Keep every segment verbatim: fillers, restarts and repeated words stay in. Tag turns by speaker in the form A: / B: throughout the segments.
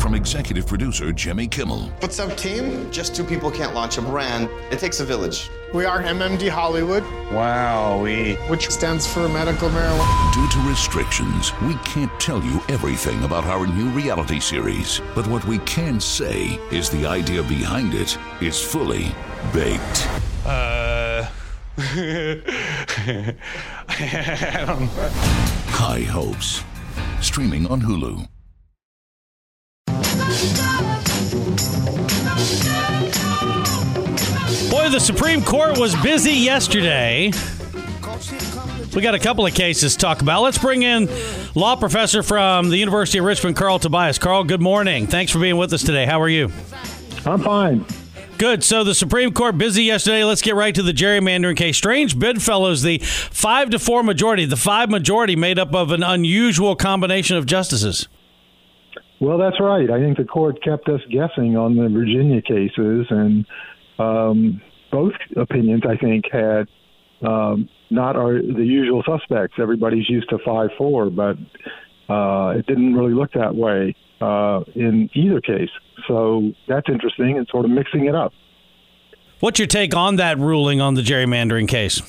A: from executive producer Jimmy Kimmel.
B: What's up, team? Just two people can't launch a brand. It takes a village.
C: We are M M D Hollywood.
D: Wow, we...
C: Which stands for medical marijuana.
A: Due to restrictions, we can't tell you everything about our new reality series. But what we can say is the idea behind it is fully baked.
D: Uh... I don't know.
A: High Hopes. Streaming on Hulu.
E: Boy, the Supreme Court was busy yesterday. We got a couple of cases to talk about. Let's bring in law professor from the University of Richmond, Carl Tobias. Carl, good morning. Thanks for being with us today. How are you?
F: I'm fine.
E: Good. So the Supreme Court busy yesterday. Let's get right to the gerrymandering case. Strange bedfellows, the five to four majority. The five majority made up of an unusual combination of justices.
F: Well, that's right. I think the court kept us guessing on the Virginia cases, and um, both opinions, I think, had um, not our, the usual suspects. Everybody's used to five four, but uh, it didn't really look that way uh, in either case. So that's interesting and sort of mixing it up.
E: What's your take on that ruling on the gerrymandering case?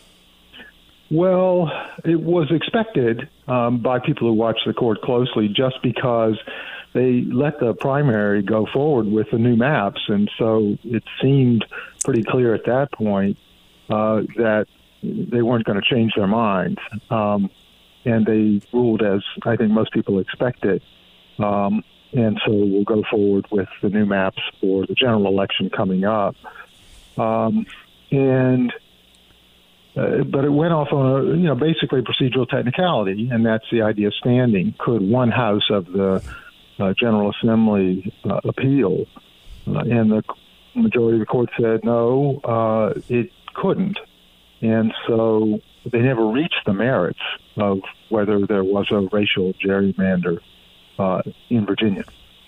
F: Well, it was expected um, by people who watch the court closely just because they let the primary go forward with the new maps. And so it seemed pretty clear at that point uh, that they weren't going to change their minds. Um, and they ruled as I think most people expected. Um, and so we'll go forward with the new maps for the general election coming up. Um, and uh, but it went off on a, you know, basically procedural technicality, and that's the idea of standing. Could one house of the uh, General Assembly uh, appeal? Uh, and the majority of the court said no, uh, it couldn't. And so they never reached the merits of whether there was a racial gerrymander uh, in Virginia.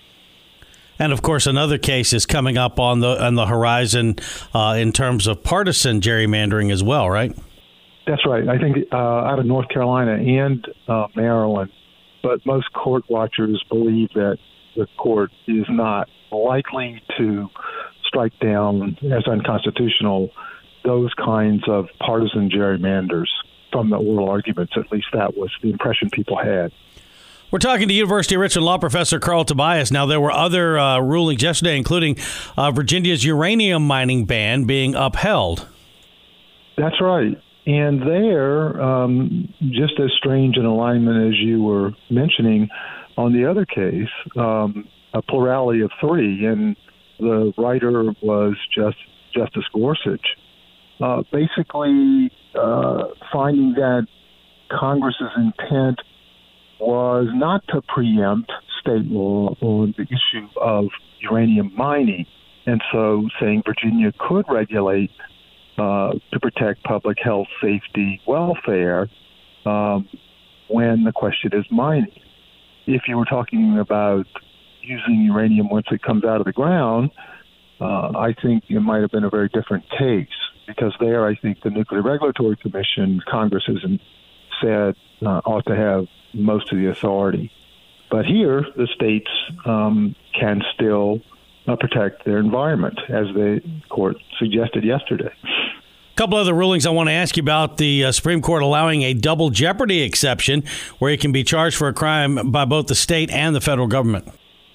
E: And of course, another case is coming up on the on the horizon uh, in terms of partisan gerrymandering as well, right?
F: That's right. I think uh, out of North Carolina and uh, Maryland, but most court watchers believe that the court is not likely to strike down as unconstitutional those kinds of partisan gerrymanders from the oral arguments. At least that was the impression people had.
E: We're talking to University of Richmond law professor Carl Tobias. Now, there were other uh, rulings yesterday, including uh, Virginia's uranium mining ban being upheld.
F: That's right. And there, um, just as strange an alignment as you were mentioning on the other case, um, a plurality of three, and the writer was just Justice Gorsuch, uh, basically uh, finding that Congress's intent was not to preempt state law on the issue of uranium mining, and so saying Virginia could regulate uh, to protect public health, safety, welfare um, when the question is mining. If you were talking about using uranium once it comes out of the ground, uh, I think it might have been a very different case, because there I think the Nuclear Regulatory Commission, Congress has said uh, ought to have most of the authority. But here, the states um, can still uh, protect their environment, as the court suggested yesterday.
E: A couple other rulings I want to ask you about. The uh, Supreme Court allowing a double jeopardy exception where you can be charged for a crime by both the state and the federal government.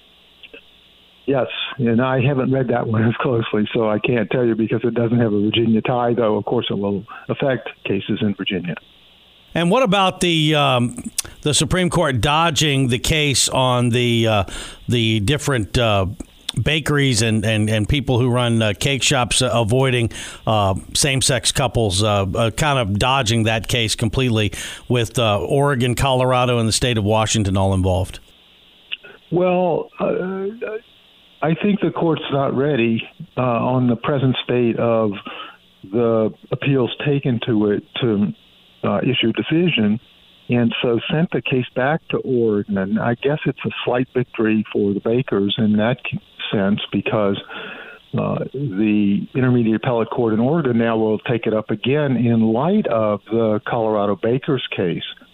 F: Yes, and I haven't read that one as closely, so I can't tell you because it doesn't have a Virginia tie, though of course it will affect cases in Virginia.
E: And what about the um, the Supreme Court dodging the case on the uh, the different uh, bakeries and, and, and people who run uh, cake shops, uh, avoiding uh, same-sex couples, uh, uh, kind of dodging that case completely with uh, Oregon, Colorado, and the state of Washington all involved?
F: Well, uh, I think the court's not ready uh, on the present state of the appeals taken to it to Uh, issue a decision, and so sent the case back to Oregon. And I guess it's a slight victory for the bakers in that sense, because uh, the Intermediate Appellate Court in Oregon now will take it up again in light of the Colorado bakers case.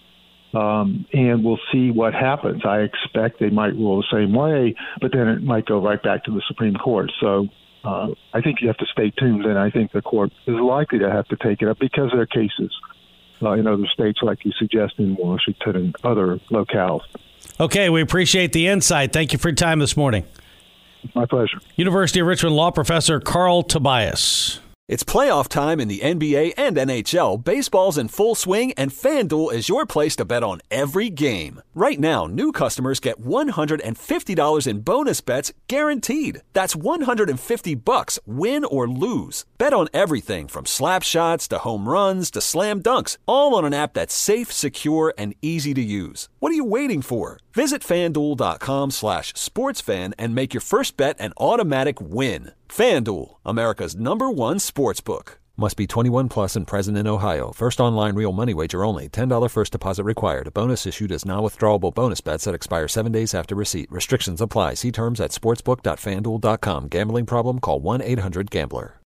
F: Um, and we'll see what happens. I expect they might rule the same way, but then it might go right back to the Supreme Court. So uh, I think you have to stay tuned, and I think the court is likely to have to take it up because there are cases uh, in other states, like you suggest, in Washington and other locales.
E: Okay, we appreciate the insight. Thank you for your time this morning.
F: My pleasure.
E: University of Richmond law professor Carl Tobias.
G: It's playoff time in the N B A and N H L. Baseball's in full swing, and FanDuel is your place to bet on every game. Right now, new customers get one hundred fifty dollars in bonus bets guaranteed. That's one hundred fifty bucks, win or lose. Bet on everything from slap shots to home runs to slam dunks, all on an app that's safe, secure, and easy to use. What are you waiting for? Visit FanDuel.com slash sportsfan and make your first bet an automatic win. FanDuel, America's number one sportsbook. Must be twenty-one plus and present in Ohio. First online real money wager only. ten dollars first deposit required. Bonus issued as non-withdrawable bonus bets that expire seven days after receipt. Restrictions apply. See terms at sportsbook dot fanduel dot com. Gambling problem? Call one eight hundred gambler.